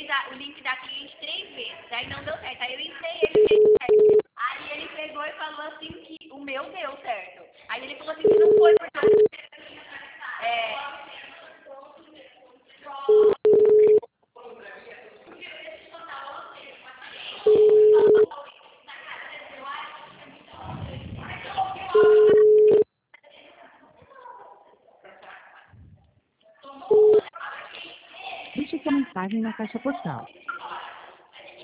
o link da cliente 3 vezes, aí não deu certo. Aí eu entrei, ele fez certo. Aí ele pegou e falou assim que o meu deu certo. Aí ele falou assim que não foi porque Deixe sua mensagem na caixa postal.